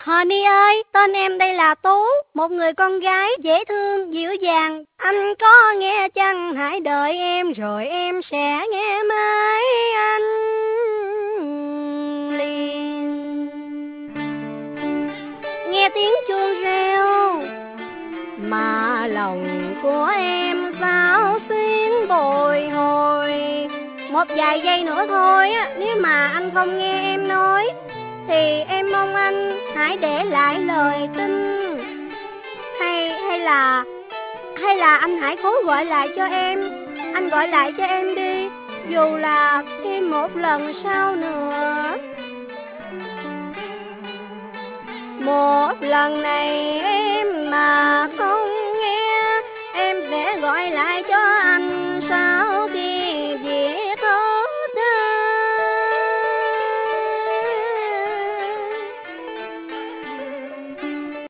Honey ơi, tên em đây là Tú, một người con gái dễ thương, dịu dàng. Anh có nghe chăng? Hãy đợi em rồi em sẽ nghe mãi anh liền. Nghe tiếng chuông reo mà lòng của em xao xuyến bồi hồi. Một vài giây nữa thôi á, nếu mà anh không nghe em nói thì em mong anh hãy để lại lời tin, hay là anh hãy cố gọi lại cho em. Anh gọi lại cho em đi, dù là thêm một lần sau nữa. Một lần này em mà không nghe, em sẽ gọi lại cho